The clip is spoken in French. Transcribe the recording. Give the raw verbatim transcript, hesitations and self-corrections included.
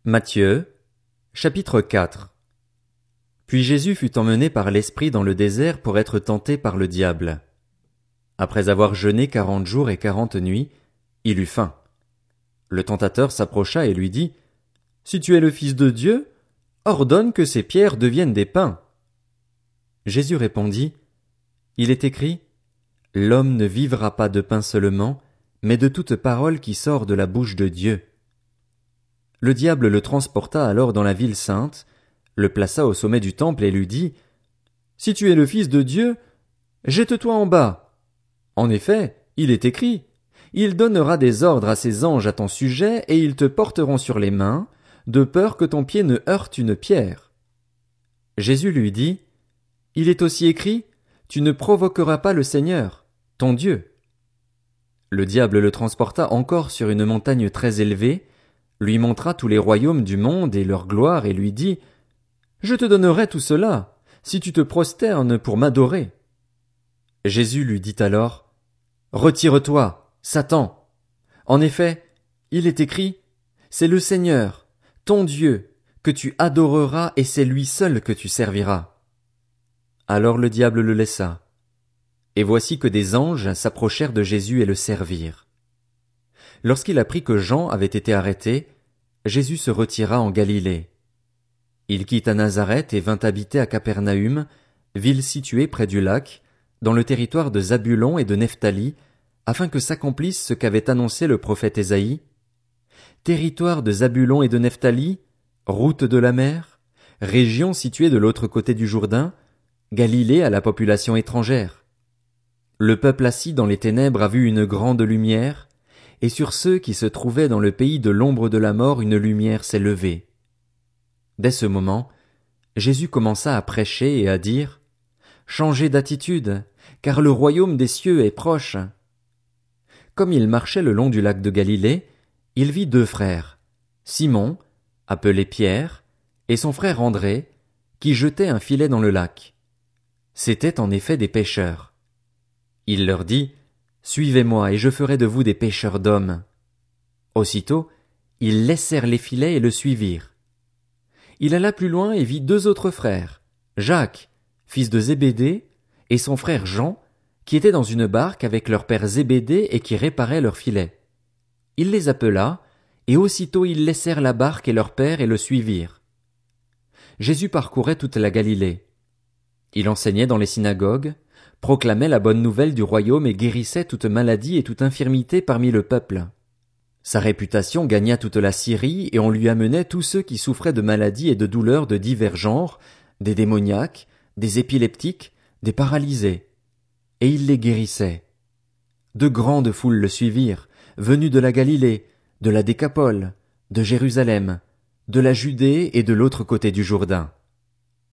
Matthieu, chapitre quatre. Puis Jésus fut emmené par l'Esprit dans le désert pour être tenté par le diable. Après avoir jeûné quarante jours et quarante nuits, il eut faim. Le tentateur s'approcha et lui dit, « Si tu es le Fils de Dieu, ordonne que ces pierres deviennent des pains. » Jésus répondit, « Il est écrit, L'homme ne vivra pas de pain seulement, mais de toute parole qui sort de la bouche de Dieu. » Le diable le transporta alors dans la ville sainte, le plaça au sommet du temple et lui dit, « Si tu es le Fils de Dieu, jette-toi en bas. En effet, il est écrit, il donnera des ordres à ses anges à ton sujet et ils te porteront sur les mains, de peur que ton pied ne heurte une pierre. » Jésus lui dit, « Il est aussi écrit, tu ne provoqueras pas le Seigneur, ton Dieu. » Le diable le transporta encore sur une montagne très élevée, lui montra tous les royaumes du monde et leur gloire et lui dit, « Je te donnerai tout cela, si tu te prosternes pour m'adorer. » Jésus lui dit alors, « Retire-toi, Satan. En effet, il est écrit, c'est le Seigneur, ton Dieu, que tu adoreras et c'est lui seul que tu serviras. » Alors le diable le laissa. Et voici que des anges s'approchèrent de Jésus et le servirent. Lorsqu'il apprit que Jean avait été arrêté, Jésus se retira en Galilée. Il quitta Nazareth et vint habiter à Capernaüm, ville située près du lac, dans le territoire de Zabulon et de Nephtali, afin que s'accomplisse ce qu'avait annoncé le prophète Ésaïe. Territoire de Zabulon et de Nephtali, route de la mer, région située de l'autre côté du Jourdain, Galilée à la population étrangère. Le peuple assis dans les ténèbres a vu une grande lumière, et sur ceux qui se trouvaient dans le pays de l'ombre de la mort une lumière s'est levée. Dès ce moment, Jésus commença à prêcher et à dire, « Changez d'attitude, car le royaume des cieux est proche. » Comme il marchait le long du lac de Galilée, il vit deux frères, Simon, appelé Pierre, et son frère André, qui jetaient un filet dans le lac. C'étaient en effet des pêcheurs. Il leur dit, « Suivez-moi et je ferai de vous des pêcheurs d'hommes. » Aussitôt, ils laissèrent les filets et le suivirent. Il alla plus loin et vit deux autres frères, Jacques, fils de Zébédée, et son frère Jean, qui étaient dans une barque avec leur père Zébédée et qui réparaient leurs filets. Il les appela, et aussitôt ils laissèrent la barque et leur père et le suivirent. Jésus parcourait toute la Galilée. Il enseignait dans les synagogues, proclamait la bonne nouvelle du royaume et guérissait toute maladie et toute infirmité parmi le peuple. Sa réputation gagna toute la Syrie et on lui amenait tous ceux qui souffraient de maladies et de douleurs de divers genres, des démoniaques, des épileptiques, des paralysés. Et il les guérissait. De grandes foules le suivirent, venues de la Galilée, de la Décapole, de Jérusalem, de la Judée et de l'autre côté du Jourdain.